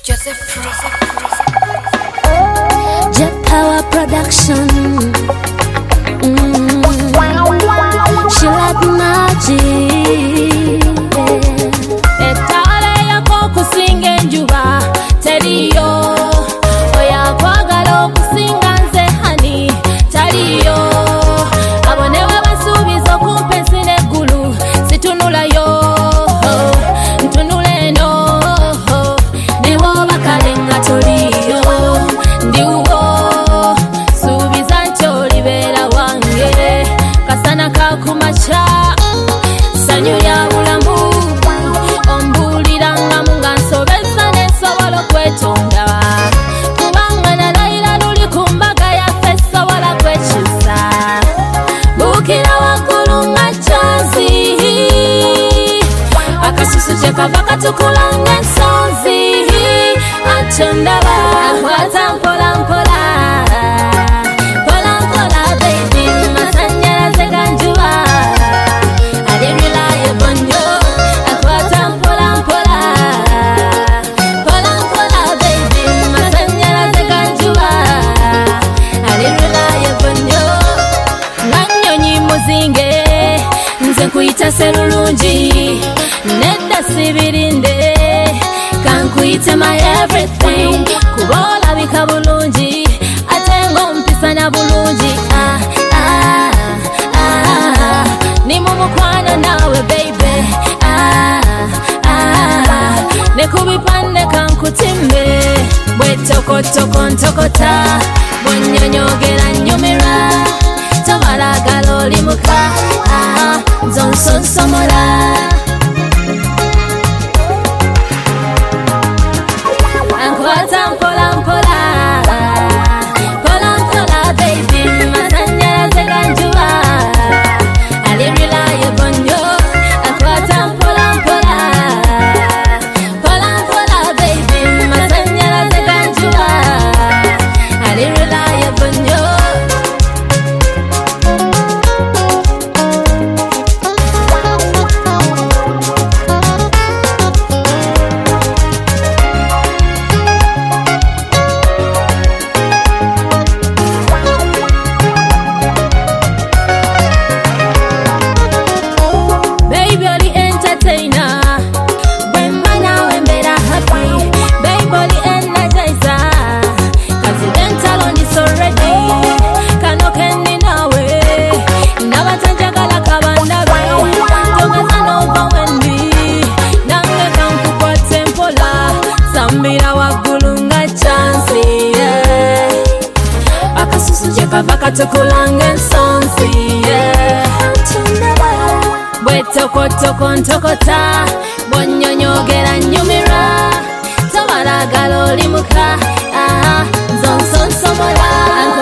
Joseph Pro. Jet Power Production. She like magic. Etale yako kusinga enjuba teriyo, oya kwagala okusinga nze hani taliyo. Abonewe basuubiza okumpensi n'eggulu situnulayo, ntunula eno ne bw'oba kale nga toliyo. Ndiwo suubiza nti olibeera wange kasana kakumakya sanyu lya bulamu. Ombuulirangamu nga nsobeza n'ensobola okwetonda, kubanga nalayira luli ku mbaga yaffe sobola kwekyusa. Buukira waggulu nga kyanzi, akasusu kye kava katukula ng'ensonzi. Ate ndaba nkwata mpola mpola, mpola mpola baby, masannyalaze ga njuba ali reliable nnyo. Akwata mpola mpola, mpola mpola baby, masannyalaze ga njuba ali reliable nnyo. Nga nnyonyi muzinge nze nkuyita sserulungi, nedda sibirinde kankuyite my everything. Kuba olabika bulungi ate ng'ompisa na bulungi. Ni mu mukwano naawe baby, ne ku bipande kankutimbe. Bwe tokotoko ntokota, bw'onnyonyogera nnyumirwa. Tobalagala olimuka, nzonsonsomola. Ankwata mpola mpola, mpola mpola baby, masannyalaze ga njuba ali reliable nnyo. Akwata mpola mpola, mpola mpola baby, masannyalaze ga njuba ali reliable nnyo. Baby oli entertainer, bwemba nawe mbeera happy. Baby oli energizer, accidental on this already. Kano kendi nawe, ndaba tanjagala kabandabe. Togeza n'ova wendi, nange kankukwate mpola. Sambira waggulu nga kyanzi, akasusu kye kava katukula ng'ensonzi. Bwe tokotoko ntokota, bw'onnyonyogera nnyumirwa. Tobalagala olimuka, nzonsonsomola.